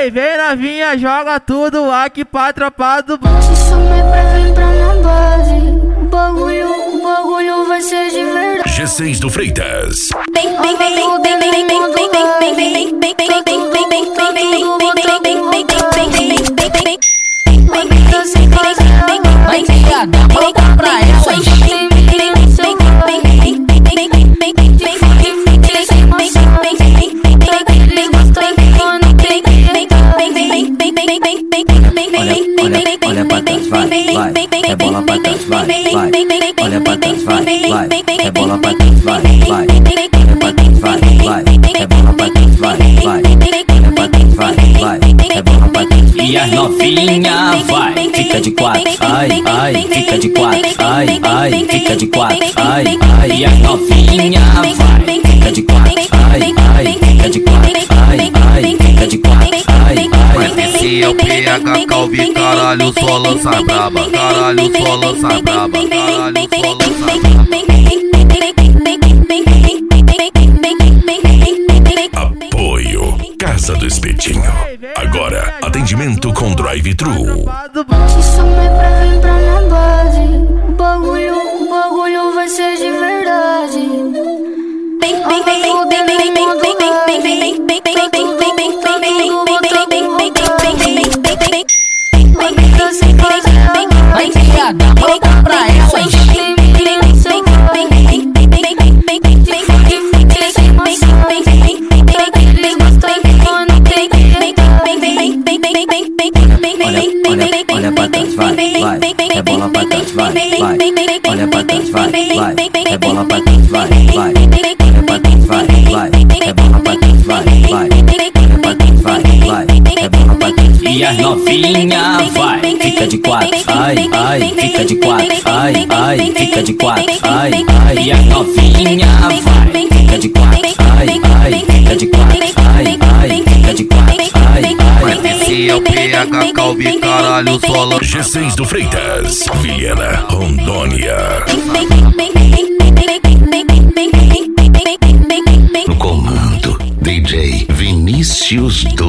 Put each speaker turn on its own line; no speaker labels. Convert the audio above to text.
Ei, vem novinha, joga tudo aqui pra tropa do
Te chamei pra vir pra minha base. O bagulho vai ser de verdade.
G6 do Freitas.
Vai pegar, volta pra ela.
Olha pra trás, vai, é bola pra trás, vai. Olha pra trás, vai, é bola pra trás, vai. Olha pra trás, vai, é bola pra trás, vai. Olha pra trás, vai, é bola pra trás.
E as novinha vai, fica de quatro, ai, fica de quatro, ai, fica de quatro, ai. E as novinha vai, fica de quatro, ai, fica de quatro, ai, fica de quatro, ai.
Esse é o PH Calvi, caralho, só lança braba. Caralho, só lança braba. Caralho, só lança braba.
Apoio Casa do Espetinho. Agora, atendimento com drive-thru.
Te chamei pra vir pra minha base. O bagulho vai ser de verdade.
Vai pegar, volta pra ela.
Olha pra trás, vai, é bola pra trás, vai. Olha pra trás, vai, é bola pra trás, vai. Olha pra trás, vai, é bola pra trás, vai. Olha pra trás, vai, é bola pra trás.
E as novinha vai, fica de quatro, ai, fica de quatro, ai, fica de quatro, ai. E as novinha vai, fica de quatro, ai, fica de quatro, ai, fica de quatro, ai.
Esse é o PH Calvi, caralho, só lança.
G6 do Freitas. Vilhena, Rondônia.
No comando, DJ Vinícius do